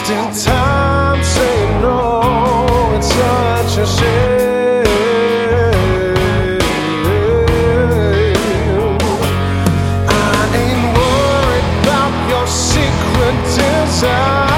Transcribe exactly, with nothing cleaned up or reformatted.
wasting time saying no. It's such a shame. I ain't worried about your secret desire.